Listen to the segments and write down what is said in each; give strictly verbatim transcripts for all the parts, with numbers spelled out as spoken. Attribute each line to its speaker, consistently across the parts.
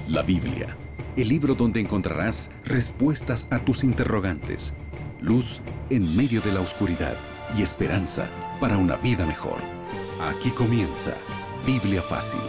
Speaker 1: La Biblia, el libro donde encontrarás respuestas a tus interrogantes, luz en medio de la oscuridad y esperanza para una vida mejor. Aquí comienza Biblia Fácil.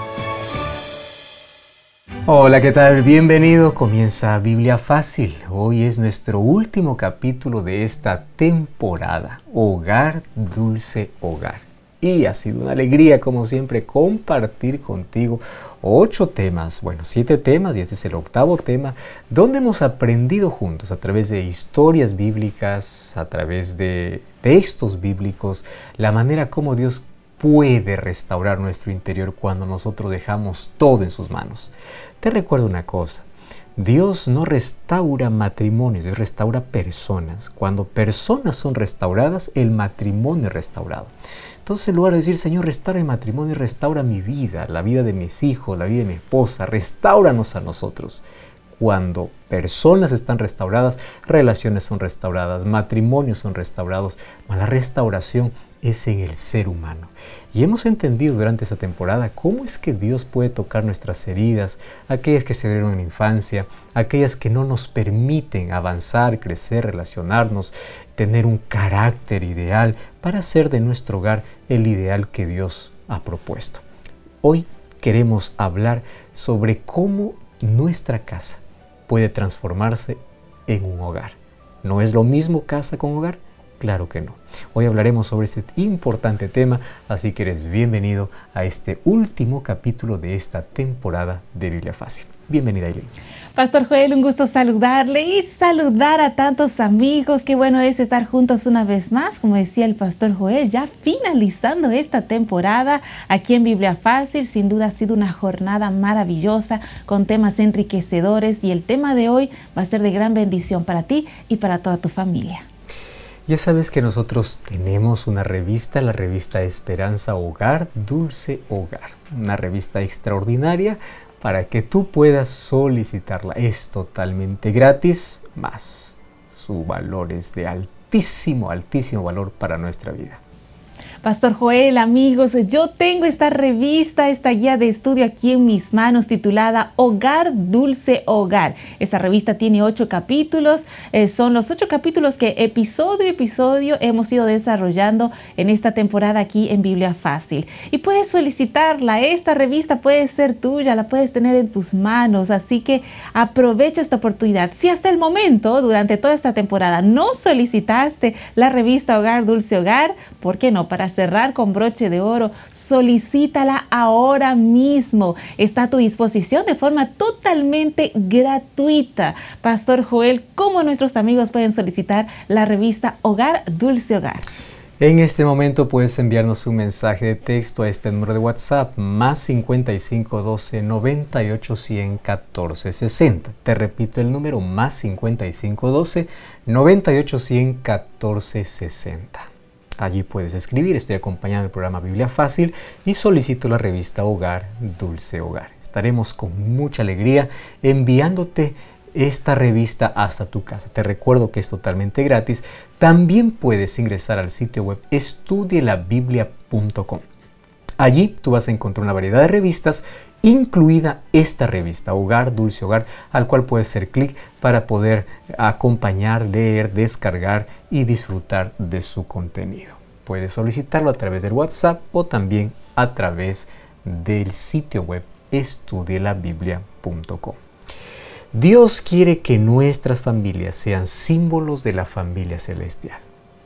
Speaker 2: Hola, ¿qué tal? Bienvenido. Comienza Biblia Fácil. Hoy es nuestro último capítulo de esta temporada. Hogar, dulce hogar. Y ha sido una alegría, como siempre, compartir contigo ocho temas, bueno, siete temas, y este es el octavo tema, donde hemos aprendido juntos a través de historias bíblicas, a través de textos bíblicos, la manera como Dios puede restaurar nuestro interior cuando nosotros dejamos todo en sus manos. Te recuerdo una cosa, Dios no restaura matrimonios, Dios restaura personas. Cuando personas son restauradas, el matrimonio es restaurado. Entonces, en lugar de decir, Señor, restaura mi matrimonio, restaura mi vida, la vida de mis hijos, la vida de mi esposa, restáuranos a nosotros. Cuando personas están restauradas, relaciones son restauradas, matrimonios son restaurados, mas la restauración es en el ser humano. Y hemos entendido durante esta temporada cómo es que Dios puede tocar nuestras heridas, aquellas que se dieron en la infancia, aquellas que no nos permiten avanzar, crecer, relacionarnos, tener un carácter ideal para hacer de nuestro hogar el ideal que Dios ha propuesto. Hoy queremos hablar sobre cómo nuestra casa puede transformarse en un hogar. ¿No es lo mismo casa con hogar? Claro que no. Hoy hablaremos sobre este importante tema, así que eres bienvenido a este último capítulo de esta temporada de Biblia Fácil. Bienvenida, Eileen.
Speaker 3: Pastor Joel, un gusto saludarle y saludar a tantos amigos. Qué bueno es estar juntos una vez más, como decía el Pastor Joel, ya finalizando esta temporada aquí en Biblia Fácil. Sin duda ha sido una jornada maravillosa con temas enriquecedores y el tema de hoy va a ser de gran bendición para ti y para toda tu familia.
Speaker 2: Ya sabes que nosotros tenemos una revista, la revista Esperanza Hogar, Dulce Hogar. Una revista extraordinaria para que tú puedas solicitarla. Es totalmente gratis, más su valor es de altísimo, altísimo valor para nuestra vida.
Speaker 3: Pastor Joel, amigos, yo tengo esta revista, esta guía de estudio aquí en mis manos titulada Hogar, Dulce Hogar. Esta revista tiene ocho capítulos, eh, son los ocho capítulos que episodio a episodio hemos ido desarrollando en esta temporada aquí en Biblia Fácil. Y puedes solicitarla, esta revista puede ser tuya, la puedes tener en tus manos, así que aprovecha esta oportunidad. Si hasta el momento, durante toda esta temporada, no solicitaste la revista Hogar, Dulce Hogar, ¿por qué no? Para cerrar con broche de oro, solicítala ahora mismo. Está a tu disposición de forma totalmente gratuita. Pastor Joel, ¿cómo nuestros amigos pueden solicitar la revista Hogar, Dulce Hogar?
Speaker 2: En este momento puedes enviarnos un mensaje de texto a este número de WhatsApp, más cincuenta y cinco doce noventa y ocho cien catorce sesenta. Te repito el número, más cincuenta y cinco doce noventa y ocho cien catorce sesenta. Allí puedes escribir, estoy acompañando el programa Biblia Fácil y solicito la revista Hogar, Dulce Hogar. Estaremos con mucha alegría enviándote esta revista hasta tu casa. Te recuerdo que es totalmente gratis. También puedes ingresar al sitio web estudie la biblia punto com. Allí tú vas a encontrar una variedad de revistas, incluida esta revista, Hogar, Dulce Hogar, al cual puedes hacer clic para poder acompañar, leer, descargar y disfrutar de su contenido. Puedes solicitarlo a través del WhatsApp o también a través del sitio web estudie la biblia punto com. Dios quiere que nuestras familias sean símbolos de la familia celestial.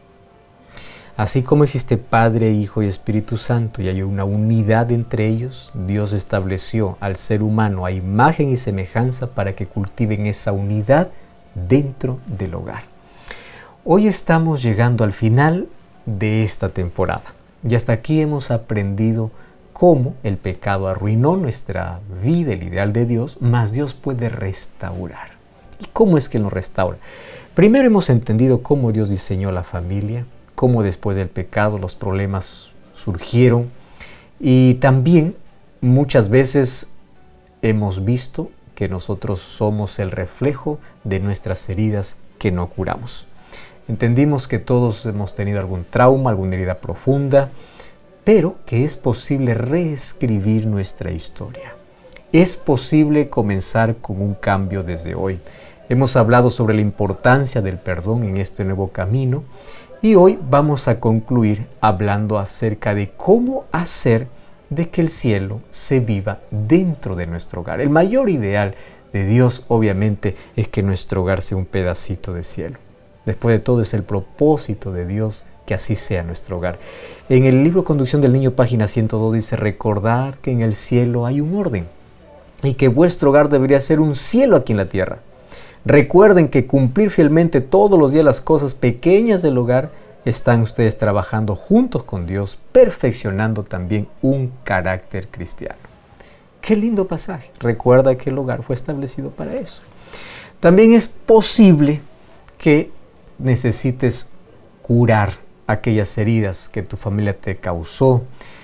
Speaker 2: Así como existe Padre, Hijo y Espíritu Santo y hay una unidad entre ellos, Dios estableció al ser humano a imagen y semejanza para que cultiven esa unidad dentro del hogar. Hoy estamos llegando al final de esta temporada y hasta aquí hemos aprendido cómo el pecado arruinó nuestra vida, el ideal de Dios, mas Dios puede restaurar. ¿Y cómo es que nos restaura? Primero hemos entendido cómo Dios diseñó la familia, cómo después del pecado los problemas surgieron y también muchas veces hemos visto que nosotros somos el reflejo de nuestras heridas que no curamos. Entendimos que todos hemos tenido algún trauma, alguna herida profunda, pero que es posible reescribir nuestra historia. Es posible comenzar con un cambio desde hoy. Hemos hablado sobre la importancia del perdón en este nuevo camino y hoy vamos a concluir hablando acerca de cómo hacer de que el cielo se viva dentro de nuestro hogar. El mayor ideal de Dios, obviamente, es que nuestro hogar sea un pedacito de cielo. Después de todo, es el propósito de Dios que así sea nuestro hogar. En el libro Conducción del Niño, página ciento dos, dice: recordad que en el cielo hay un orden y que vuestro hogar debería ser un cielo aquí en la tierra. Recuerden que cumplir fielmente todos los días las cosas pequeñas del hogar, están ustedes trabajando juntos con Dios, perfeccionando también un carácter cristiano. Qué lindo pasaje. Recuerda que el hogar fue establecido para eso. También es posible que necesites curar aquellas heridas que tu familia te causó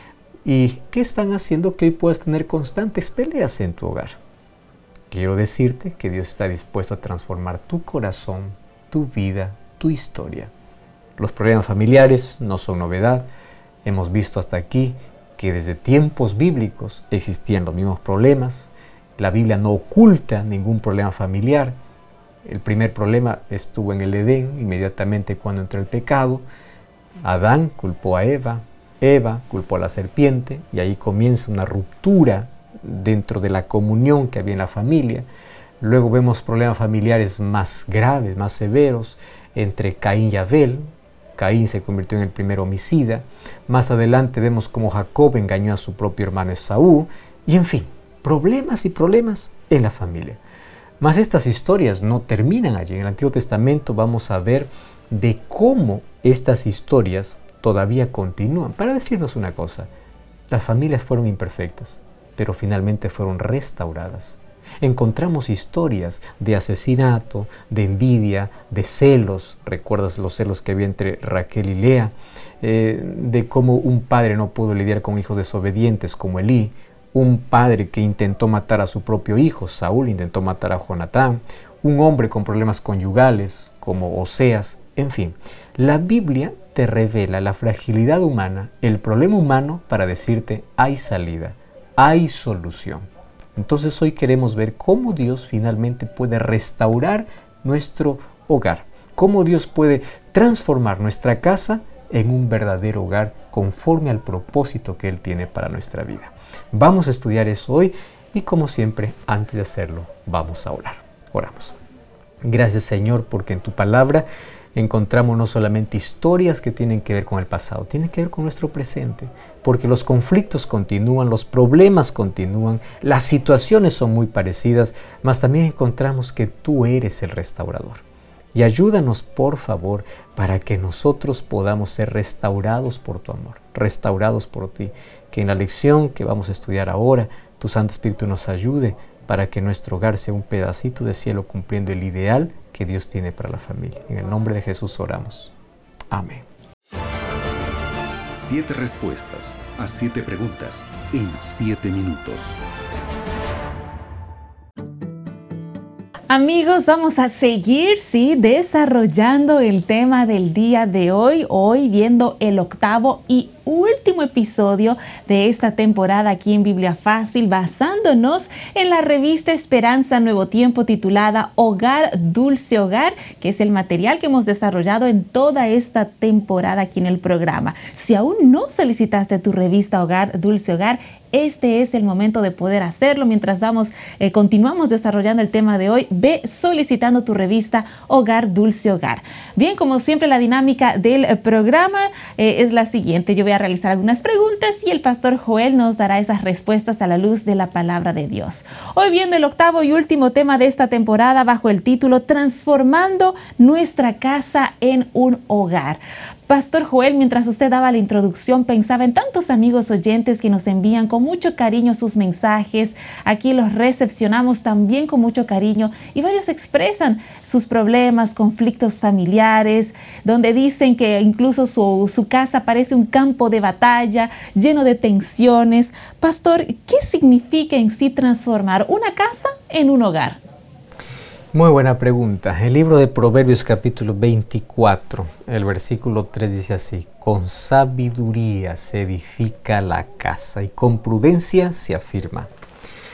Speaker 2: y que están haciendo que hoy puedas tener constantes peleas en tu hogar. Quiero decirte que Dios está dispuesto a transformar tu corazón, tu vida, tu historia. Los problemas familiares no son novedad. Hemos visto hasta aquí que desde tiempos bíblicos existían los mismos problemas. La Biblia no oculta ningún problema familiar. El primer problema estuvo en el Edén, inmediatamente cuando entró el pecado. Adán culpó a Eva, Eva culpó a la serpiente y ahí comienza una ruptura dentro de la comunión que había en la familia. Luego vemos problemas familiares más graves, más severos, entre Caín y Abel. Caín se convirtió en el primer homicida. Más adelante vemos cómo Jacob engañó a su propio hermano Esaú. Y en fin, problemas y problemas en la familia. Mas estas historias no terminan allí. En el Antiguo Testamento vamos a ver de cómo estas historias todavía continúan. Para decirnos una cosa, las familias fueron imperfectas, pero finalmente fueron restauradas. Encontramos historias de asesinato, de envidia, de celos. ¿Recuerdas los celos que había entre Raquel y Lea? Eh, de cómo un padre no pudo lidiar con hijos desobedientes como Elí. Un padre que intentó matar a su propio hijo, Saúl intentó matar a Jonatán. Un hombre con problemas conyugales como Oseas. En fin, la Biblia te revela la fragilidad humana, el problema humano para decirte hay salida, hay solución. Entonces hoy queremos ver cómo Dios finalmente puede restaurar nuestro hogar, cómo Dios puede transformar nuestra casa en un verdadero hogar conforme al propósito que Él tiene para nuestra vida. Vamos a estudiar eso hoy y como siempre, antes de hacerlo, vamos a orar. Oramos. Gracias, Señor, porque en tu palabra encontramos no solamente historias que tienen que ver con el pasado, tienen que ver con nuestro presente, porque los conflictos continúan, los problemas continúan, las situaciones son muy parecidas, mas también encontramos que tú eres el restaurador. Y ayúdanos, por favor, para que nosotros podamos ser restaurados por tu amor, restaurados por ti, que en la lección que vamos a estudiar ahora, tu Santo Espíritu nos ayude para que nuestro hogar sea un pedacito de cielo cumpliendo el ideal que Dios tiene para la familia. En el nombre de Jesús oramos. Amén.
Speaker 1: Siete respuestas a siete preguntas en siete minutos.
Speaker 3: Amigos, vamos a seguir, sí, desarrollando el tema del día de hoy, hoy viendo el octavo y último episodio de esta temporada aquí en Biblia Fácil, basándonos en la revista Esperanza Nuevo Tiempo titulada Hogar, Dulce Hogar, que es el material que hemos desarrollado en toda esta temporada aquí en el programa. Si aún no solicitaste tu revista Hogar, Dulce Hogar, este es el momento de poder hacerlo. Mientras vamos, eh, continuamos desarrollando el tema de hoy, ve solicitando tu revista Hogar, Dulce Hogar. Bien, como siempre, la dinámica del eh, programa eh, es la siguiente. Yo voy a realizar algunas preguntas y el pastor Joel nos dará esas respuestas a la luz de la palabra de Dios. Hoy viendo el octavo y último tema de esta temporada bajo el título Transformando nuestra casa en un hogar. Pastor Joel, mientras usted daba la introducción, pensaba en tantos amigos oyentes que nos envían con mucho cariño sus mensajes. Aquí los recepcionamos también con mucho cariño y varios expresan sus problemas, conflictos familiares, donde dicen que incluso su, su casa parece un campo de batalla lleno de tensiones. Pastor, ¿qué significa en sí transformar una casa en un hogar?
Speaker 2: Muy buena pregunta. El libro de Proverbios capítulo veinticuatro, el versículo tres dice así: con sabiduría se edifica la casa y con prudencia se afirma. Es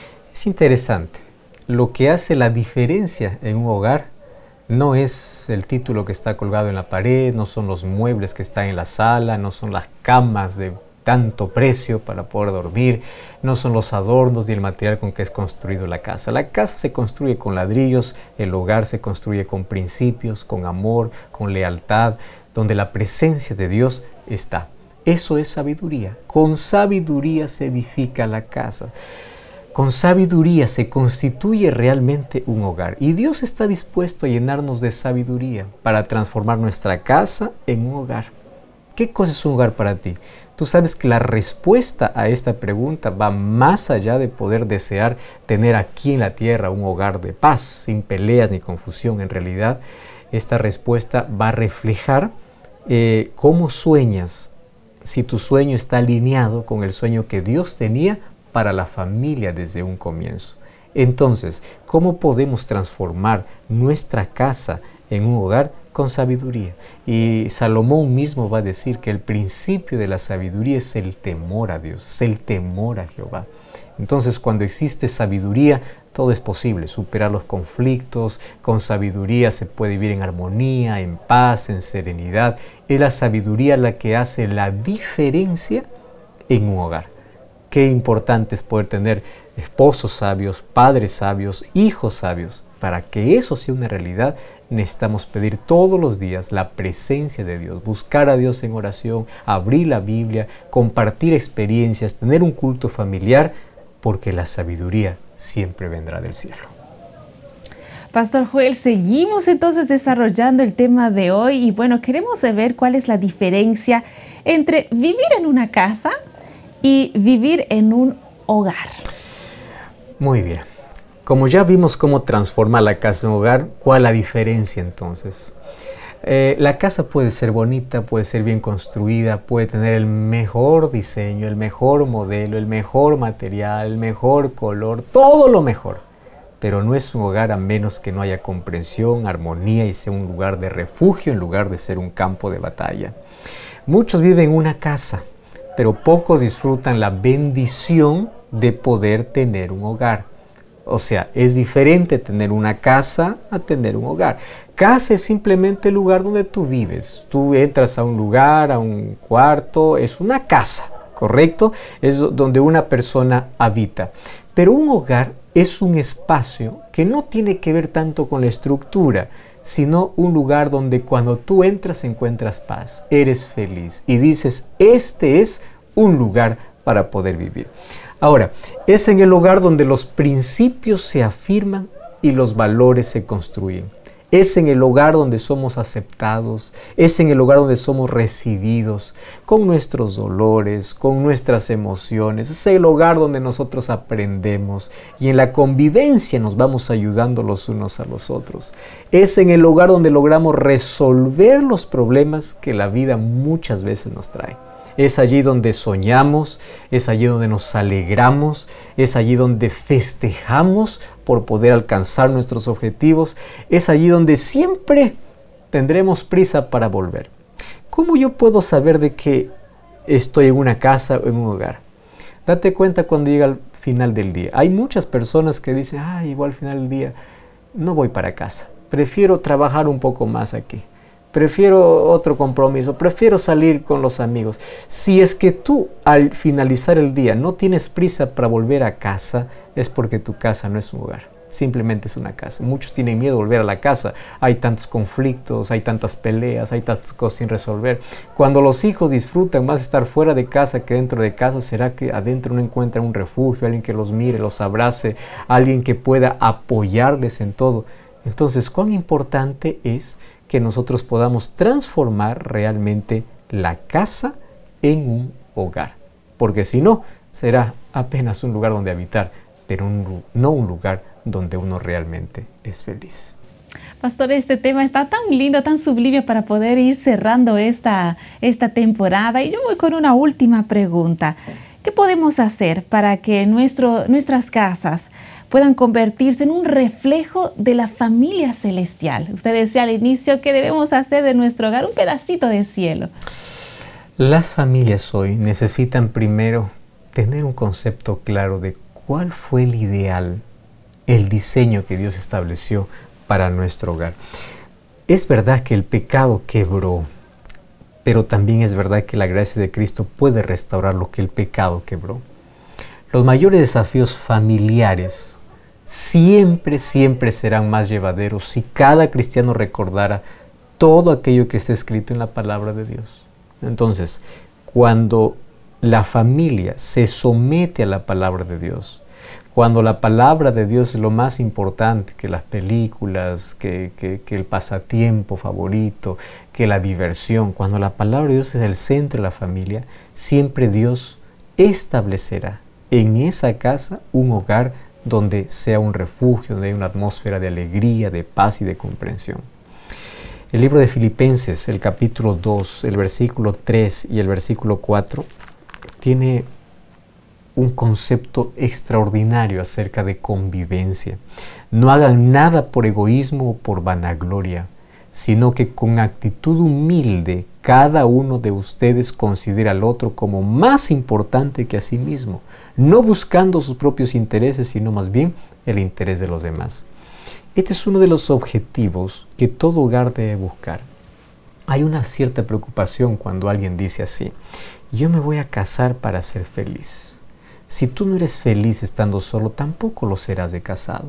Speaker 2: Es interesante. Lo que hace la diferencia en un hogar no es el título que está colgado en la pared, no son los muebles que están en la sala, no son las camas de tanto precio para poder dormir, no son los adornos ni el material con que es construido la casa. La casa se construye con ladrillos, el hogar se construye con principios, con amor, con lealtad, donde la presencia de Dios está. Eso es sabiduría. Con sabiduría se edifica la casa. Con sabiduría se constituye realmente un hogar. Y Dios está dispuesto a llenarnos de sabiduría para transformar nuestra casa en un hogar. ¿Qué cosa es un hogar para ti? Tú sabes que la respuesta a esta pregunta va más allá de poder desear tener aquí en la tierra un hogar de paz, sin peleas ni confusión. En realidad, esta respuesta va a reflejar eh, cómo sueñas, si tu sueño está alineado con el sueño que Dios tenía para la familia desde un comienzo. Entonces, ¿cómo podemos transformar nuestra casa en un hogar? Con sabiduría. Y Salomón mismo va a decir que el principio de la sabiduría es el temor a Dios, es el temor a Jehová. Entonces, cuando existe sabiduría, todo es posible, superar los conflictos. Con sabiduría se puede vivir en armonía, en paz, en serenidad. Es la sabiduría la que hace la diferencia en un hogar. Qué importante es poder tener esposos sabios, padres sabios, hijos sabios. Para que eso sea una realidad, necesitamos pedir todos los días la presencia de Dios, buscar a Dios en oración, abrir la Biblia, compartir experiencias, tener un culto familiar, porque la sabiduría siempre vendrá del cielo.
Speaker 3: Pastor Joel, seguimos entonces desarrollando el tema de hoy y bueno, queremos ver cuál es la diferencia entre vivir en una casa y vivir en un hogar.
Speaker 2: Muy bien. Como ya vimos cómo transformar la casa en un hogar, ¿cuál es la diferencia entonces? Eh, la casa puede ser bonita, puede ser bien construida, puede tener el mejor diseño, el mejor modelo, el mejor material, el mejor color, todo lo mejor. Pero no es un hogar a menos que no haya comprensión, armonía y sea un lugar de refugio en lugar de ser un campo de batalla. Muchos viven en una casa, pero pocos disfrutan la bendición de poder tener un hogar. O sea, es diferente tener una casa a tener un hogar. Casa es simplemente el lugar donde tú vives. Tú entras a un lugar, a un cuarto, es una casa, ¿correcto? Es donde una persona habita. Pero un hogar es un espacio que no tiene que ver tanto con la estructura, sino un lugar donde cuando tú entras encuentras paz, eres feliz y dices, este es un lugar para poder vivir. Ahora, es en el hogar donde los principios se afirman y los valores se construyen. Es en el hogar donde somos aceptados, es en el hogar donde somos recibidos, con nuestros dolores, con nuestras emociones. Es el hogar donde nosotros aprendemos y en la convivencia nos vamos ayudando los unos a los otros. Es en el hogar donde logramos resolver los problemas que la vida muchas veces nos trae. Es allí donde soñamos, es allí donde nos alegramos, es allí donde festejamos por poder alcanzar nuestros objetivos, es allí donde siempre tendremos prisa para volver. ¿Cómo yo puedo saber de que estoy en una casa o en un hogar? Date cuenta cuando llega al final del día. Hay muchas personas que dicen, ay, igual al final del día no voy para casa, prefiero trabajar un poco más aquí. Prefiero otro compromiso, prefiero salir con los amigos. Si es que tú al finalizar el día no tienes prisa para volver a casa, es porque tu casa no es un hogar, simplemente es una casa. Muchos tienen miedo de volver a la casa, hay tantos conflictos, hay tantas peleas, hay tantas cosas sin resolver. Cuando los hijos disfrutan más estar fuera de casa que dentro de casa, ¿será que adentro no encuentran un refugio, alguien que los mire, los abrace, alguien que pueda apoyarles en todo? Entonces, ¿cuán importante es que nosotros podamos transformar realmente la casa en un hogar? Porque si no, será apenas un lugar donde habitar, pero un, no un lugar donde uno realmente es feliz.
Speaker 3: Pastor, este tema está tan lindo, tan sublime para poder ir cerrando esta, esta temporada. Y yo voy con una última pregunta. ¿Qué podemos hacer para que nuestro, nuestras casas puedan convertirse en un reflejo de la familia celestial? Usted decía al inicio que debemos hacer de nuestro hogar un pedacito de cielo.
Speaker 2: Las familias hoy necesitan primero tener un concepto claro de cuál fue el ideal, el diseño que Dios estableció para nuestro hogar. Es verdad que el pecado quebró, pero también es verdad que la gracia de Cristo puede restaurar lo que el pecado quebró. Los mayores desafíos familiares siempre, siempre serán más llevaderos si cada cristiano recordara todo aquello que está escrito en la palabra de Dios. Entonces, cuando la familia se somete a la palabra de Dios, cuando la palabra de Dios es lo más importante que las películas, que, que, que el pasatiempo favorito, que la diversión, cuando la palabra de Dios es el centro de la familia, siempre Dios establecerá en esa casa un hogar donde sea un refugio, donde hay una atmósfera de alegría, de paz y de comprensión. El libro de Filipenses, el capítulo dos, el versículo tres y el versículo cuatro, tiene un concepto extraordinario acerca de convivencia. No hagan nada por egoísmo o por vanagloria, sino que con actitud humilde cada uno de ustedes considera al otro como más importante que a sí mismo, no buscando sus propios intereses, sino más bien el interés de los demás. Este es uno de los objetivos que todo hogar debe buscar. Hay una cierta preocupación cuando alguien dice así: yo me voy a casar para ser feliz. Si tú no eres feliz estando solo, tampoco lo serás de casado.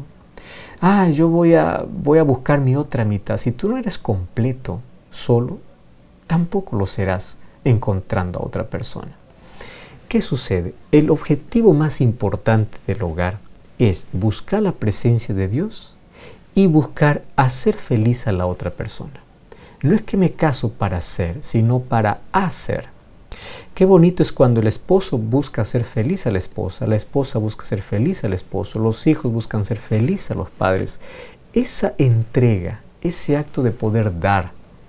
Speaker 2: Ah, yo voy a, voy a buscar mi otra mitad. Si tú no eres completo solo, tampoco lo serás encontrando a otra persona. ¿Qué sucede? El objetivo más importante del hogar es buscar la presencia de Dios y buscar hacer feliz a la otra persona. No es que me caso para ser, sino para hacer. Qué bonito es cuando el esposo busca hacer feliz a la esposa, la esposa busca ser feliz al esposo, los hijos buscan ser feliz a los padres. Esa entrega, ese acto de poder dar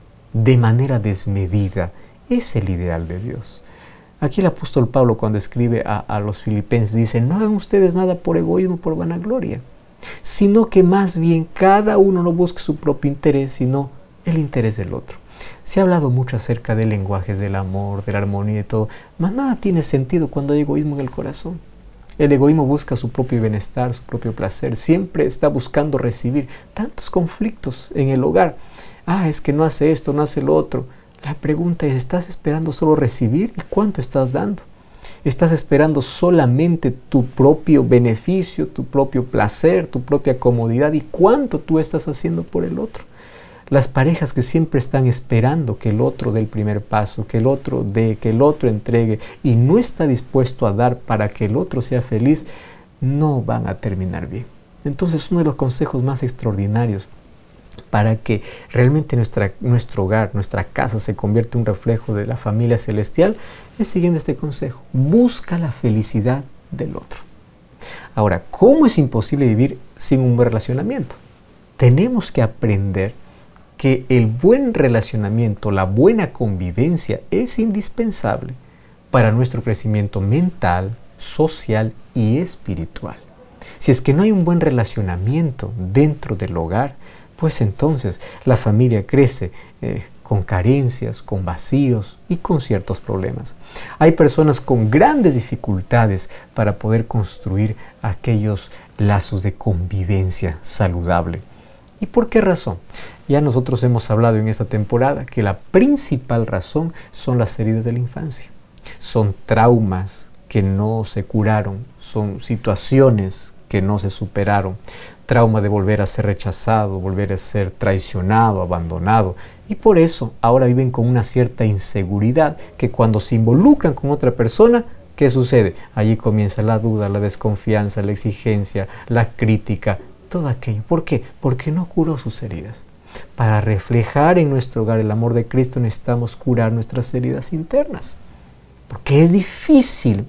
Speaker 2: de manera desmedida, es el ideal de Dios. Aquí el apóstol Pablo, cuando escribe a, a los filipenses, dice: no hagan ustedes nada por egoísmo, por vanagloria, sino que más bien cada uno no busque su propio interés, sino el interés del otro. Se ha hablado mucho acerca de lenguajes del amor, de la armonía y todo, mas nada tiene sentido cuando hay egoísmo en el corazón. El egoísmo busca su propio bienestar, su propio placer, siempre está buscando recibir. Tantos conflictos en el hogar. Ah, es que no hace esto, no hace lo otro. La pregunta es: ¿estás esperando solo recibir? ¿Y cuánto estás dando? ¿Estás esperando solamente tu propio beneficio, tu propio placer, tu propia comodidad? ¿Y cuánto tú estás haciendo por el otro? Las parejas que siempre están esperando que el otro dé el primer paso, que el otro dé, que el otro entregue y no está dispuesto a dar para que el otro sea feliz, no van a terminar bien. Entonces, uno de los consejos más extraordinarios para que realmente nuestra, nuestro hogar, nuestra casa se convierta en un reflejo de la familia celestial es siguiendo este consejo: busca la felicidad del otro. Ahora, ¿cómo es imposible vivir sin un buen relacionamiento? Tenemos que aprender que el buen relacionamiento, la buena convivencia es indispensable para nuestro crecimiento mental, social y espiritual. Si es que no hay un buen relacionamiento dentro del hogar, pues entonces la familia crece eh, con carencias, con vacíos y con ciertos problemas. Hay personas con grandes dificultades para poder construir aquellos lazos de convivencia saludable. ¿Y por qué razón? Ya nosotros hemos hablado en esta temporada que la principal razón son las heridas de la infancia. Son traumas que no se curaron, son situaciones que no se superaron. Trauma de volver a ser rechazado, volver a ser traicionado, abandonado. Y por eso ahora viven con una cierta inseguridad que cuando se involucran con otra persona, ¿qué sucede? Allí comienza la duda, la desconfianza, la exigencia, la crítica, todo aquello. ¿Por qué? Porque no curó sus heridas. Para reflejar en nuestro hogar el amor de Cristo necesitamos curar nuestras heridas internas. Porque es difícil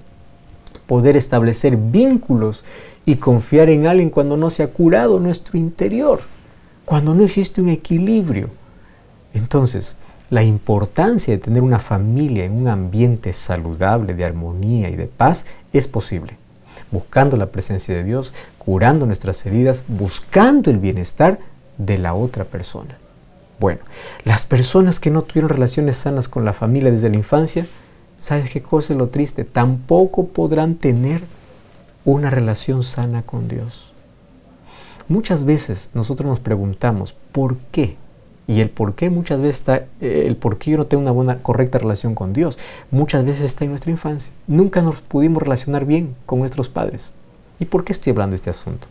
Speaker 2: poder establecer vínculos y confiar en alguien cuando no se ha curado nuestro interior, cuando no existe un equilibrio. Entonces, la importancia de tener una familia en un ambiente saludable, de armonía y de paz, es posible. Buscando la presencia de Dios, curando nuestras heridas, buscando el bienestar de la otra persona. Bueno, las personas que no tuvieron relaciones sanas con la familia desde la infancia, ¿sabes qué cosa es lo triste? Tampoco podrán tener una relación sana con Dios. Muchas veces nosotros nos preguntamos, ¿por qué? Y el por qué muchas veces está, el por qué yo no tengo una buena, correcta relación con Dios, muchas veces está en nuestra infancia. Nunca nos pudimos relacionar bien con nuestros padres. ¿Y por qué estoy hablando de este asunto?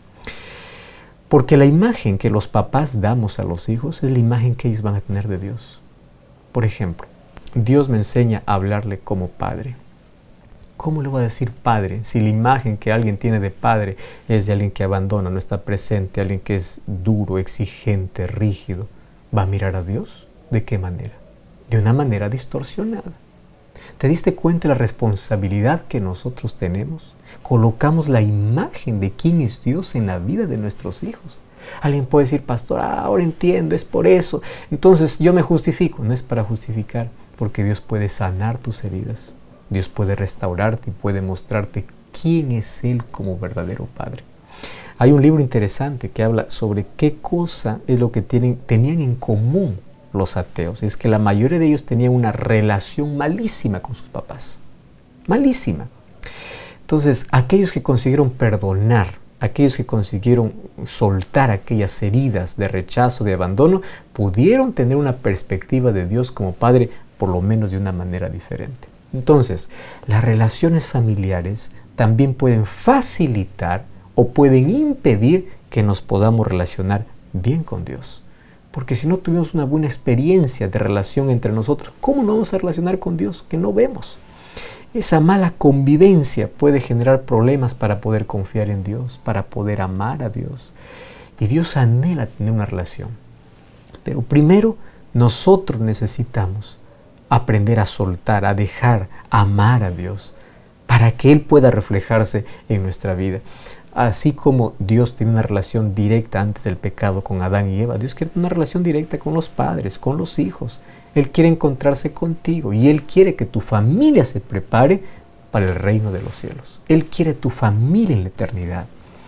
Speaker 2: Porque la imagen que los papás damos a los hijos es la imagen que ellos van a tener de Dios. Por ejemplo, Dios me enseña a hablarle como padre. ¿Cómo le voy a decir padre si la imagen que alguien tiene de padre es de alguien que abandona, no está presente, alguien que es duro, exigente, rígido? ¿Va a mirar a Dios? ¿De qué manera? De una manera distorsionada. ¿Te diste cuenta de la responsabilidad que nosotros tenemos? Colocamos la imagen de quién es Dios en la vida de nuestros hijos. Alguien puede decir, pastor, ah, ahora entiendo, es por eso. Entonces yo me justifico. No es para justificar, porque Dios puede sanar tus heridas. Dios puede restaurarte y puede mostrarte quién es Él como verdadero Padre. Hay un libro interesante que habla sobre qué cosa es lo que tienen, tenían en común los ateos. Es que la mayoría de ellos tenían una relación malísima con sus papás. Malísima. Entonces, aquellos que consiguieron perdonar, aquellos que consiguieron soltar aquellas heridas de rechazo, de abandono, pudieron tener una perspectiva de Dios como Padre, por lo menos de una manera diferente. Entonces, las relaciones familiares también pueden facilitar o pueden impedir que nos podamos relacionar bien con Dios. Porque si no tuvimos una buena experiencia de relación entre nosotros, ¿cómo nos vamos a relacionar con Dios que no vemos? Esa mala convivencia puede generar problemas para poder confiar en Dios, para poder amar a Dios. Y Dios anhela tener una relación. Pero primero, nosotros necesitamos aprender a soltar, a dejar, a amar a Dios, para que Él pueda reflejarse en nuestra vida. Así como Dios tiene una relación directa antes del pecado con Adán y Eva, Dios quiere tener una relación directa con los padres, con los hijos. Él quiere encontrarse contigo y Él quiere que tu familia se prepare para el reino de los cielos. Él quiere tu familia en la eternidad.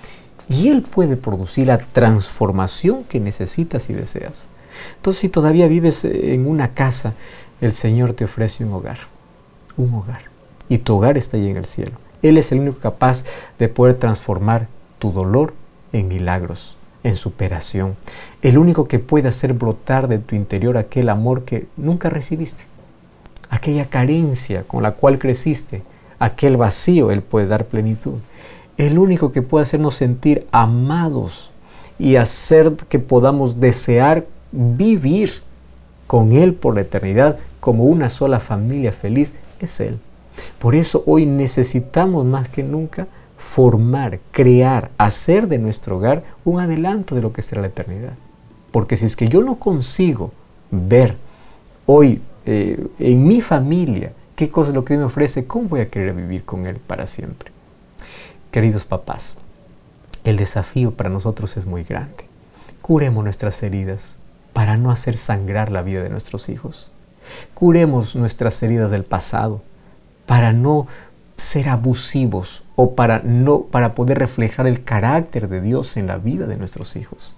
Speaker 2: Y Él puede producir la transformación que necesitas y deseas. Entonces, si todavía vives en una casa, el Señor te ofrece un hogar, un hogar. Y tu hogar está allí en el cielo. Él es el único capaz de poder transformar tu dolor en milagros, en superación. El único que puede hacer brotar de tu interior aquel amor que nunca recibiste. Aquella carencia con la cual creciste, aquel vacío, Él puede dar plenitud. El único que puede hacernos sentir amados y hacer que podamos desear vivir con Él por la eternidad como una sola familia feliz es Él. Por eso hoy necesitamos más que nunca formar, crear, hacer de nuestro hogar un adelanto de lo que será la eternidad. Porque si es que yo no consigo ver hoy eh, en mi familia qué cosa es lo que Dios me ofrece, ¿cómo voy a querer vivir con Él para siempre? Queridos papás, el desafío para nosotros es muy grande. Curemos nuestras heridas para no hacer sangrar la vida de nuestros hijos. Curemos nuestras heridas del pasado para no ser abusivos o para, no, para poder reflejar el carácter de Dios en la vida de nuestros hijos.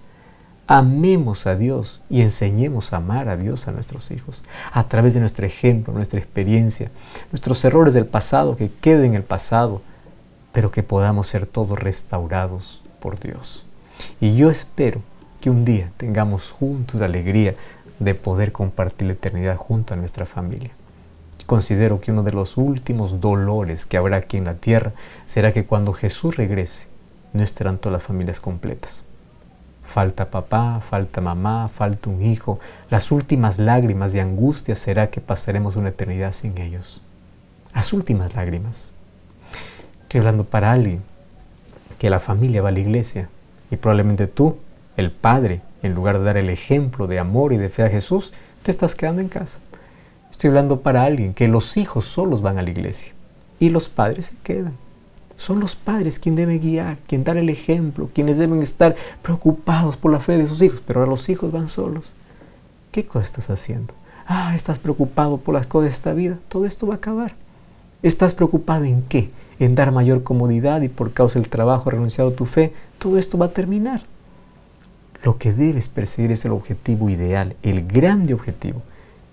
Speaker 2: Amemos a Dios y enseñemos a amar a Dios a nuestros hijos a través de nuestro ejemplo, nuestra experiencia, nuestros errores del pasado que queden en el pasado, pero que podamos ser todos restaurados por Dios. Y yo espero que un día tengamos juntos la alegría de poder compartir la eternidad junto a nuestra familia. Considero que uno de los últimos dolores que habrá aquí en la tierra será que cuando Jesús regrese, no estarán todas las familias completas. Falta papá, falta mamá, falta un hijo. Las últimas lágrimas de angustia será que pasaremos una eternidad sin ellos. Las últimas lágrimas. Estoy hablando para alguien que la familia va a la iglesia y probablemente tú, el padre, en lugar de dar el ejemplo de amor y de fe a Jesús, te estás quedando en casa. Estoy hablando para alguien que los hijos solos van a la iglesia y los padres se quedan. Son los padres quienes deben guiar, quien dar el ejemplo, quienes deben estar preocupados por la fe de sus hijos, pero ahora los hijos van solos. ¿Qué cosa estás haciendo? Ah, estás preocupado por las cosas de esta vida. Todo esto va a acabar. ¿Estás preocupado en qué? En dar mayor comodidad y por causa del trabajo renunciado a tu fe. Todo esto va a terminar. Lo que debes perseguir es el objetivo ideal, el grande objetivo.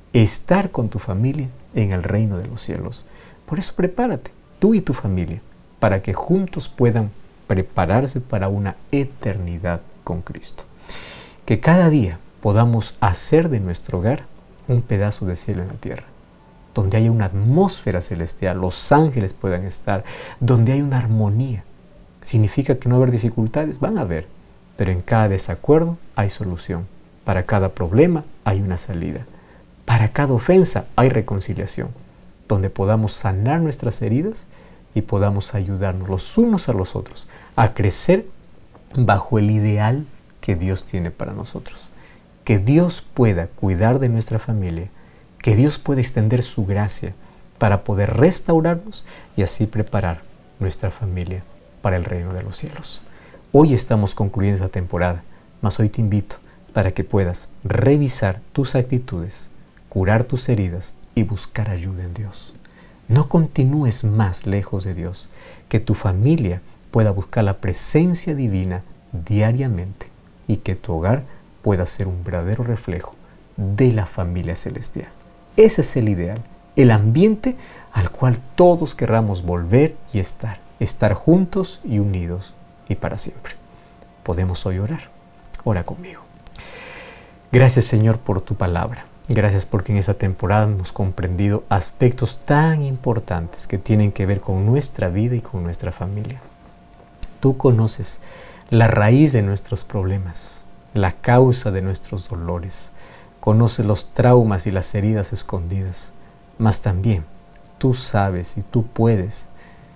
Speaker 2: Estar con tu familia en el reino de los cielos. Por eso prepárate, tú y tu familia, para que juntos puedan prepararse para una eternidad con Cristo. Que cada día podamos hacer de nuestro hogar un pedazo de cielo en la tierra, donde haya una atmósfera celestial, los ángeles puedan estar, donde hay una armonía. ¿Significa que no va a haber dificultades? Van a haber, pero en cada desacuerdo hay solución. Para cada problema hay una salida. Para cada ofensa hay reconciliación, donde podamos sanar nuestras heridas y podamos ayudarnos los unos a los otros a crecer bajo el ideal que Dios tiene para nosotros. Que Dios pueda cuidar de nuestra familia, que Dios pueda extender su gracia para poder restaurarnos y así preparar nuestra familia para el reino de los cielos. Hoy estamos concluyendo esta temporada, mas hoy te invito para que puedas revisar tus actitudes, curar tus heridas y buscar ayuda en Dios. No continúes más lejos de Dios, que tu familia pueda buscar la presencia divina diariamente y que tu hogar pueda ser un verdadero reflejo de la familia celestial. Ese es el ideal, el ambiente al cual todos querramos volver y estar, estar juntos y unidos y para siempre. Podemos hoy orar. Ora conmigo. Gracias, Señor, por tu palabra. Gracias porque en esta temporada hemos comprendido aspectos tan importantes que tienen que ver con nuestra vida y con nuestra familia. Tú conoces la raíz de nuestros problemas, la causa de nuestros dolores. Conoces los traumas y las heridas escondidas. Mas también tú sabes y tú puedes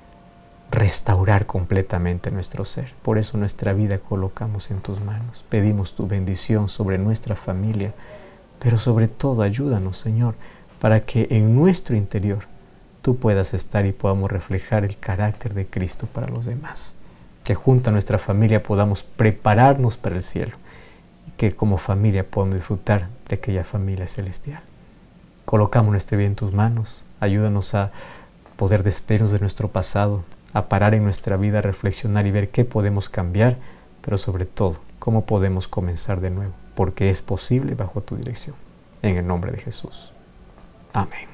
Speaker 2: restaurar completamente nuestro ser. Por eso nuestra vida colocamos en tus manos. Pedimos tu bendición sobre nuestra familia, pero sobre todo ayúdanos, Señor, para que en nuestro interior tú puedas estar y podamos reflejar el carácter de Cristo para los demás. Que junto a nuestra familia podamos prepararnos para el cielo y que como familia podamos disfrutar de aquella familia celestial. Colocamos nuestra vida en tus manos. Ayúdanos a poder despedirnos de nuestro pasado, a parar en nuestra vida, a reflexionar y ver qué podemos cambiar, pero sobre todo, cómo podemos comenzar de nuevo, porque es posible bajo tu dirección. En el nombre de Jesús. Amén.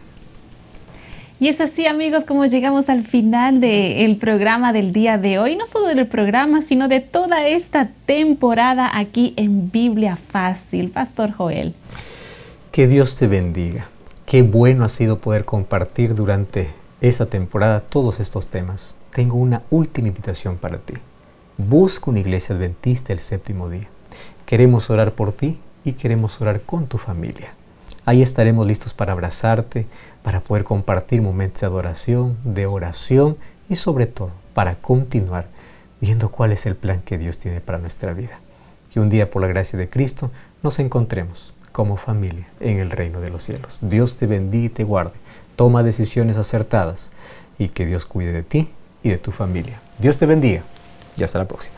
Speaker 3: Y es así, amigos, como llegamos al final del programa del día de hoy. No solo del programa, sino de toda esta temporada aquí en Biblia Fácil. Pastor Joel.
Speaker 2: Que Dios te bendiga. Qué bueno ha sido poder compartir durante esta temporada todos estos temas. Tengo una última invitación para ti. Busca una iglesia adventista el séptimo día. Queremos orar por ti y queremos orar con tu familia. Ahí estaremos listos para abrazarte, para poder compartir momentos de adoración, de oración y sobre todo para continuar viendo cuál es el plan que Dios tiene para nuestra vida. Y un día, por la gracia de Cristo, nos encontremos como familia en el reino de los cielos. Dios te bendiga y te guarde. Toma decisiones acertadas y que Dios cuide de ti y de tu familia. Dios te bendiga y hasta la próxima.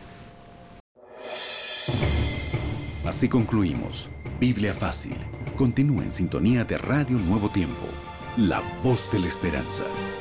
Speaker 1: Así concluimos Biblia Fácil. Continúa en sintonía de Radio Nuevo Tiempo, la voz de la esperanza.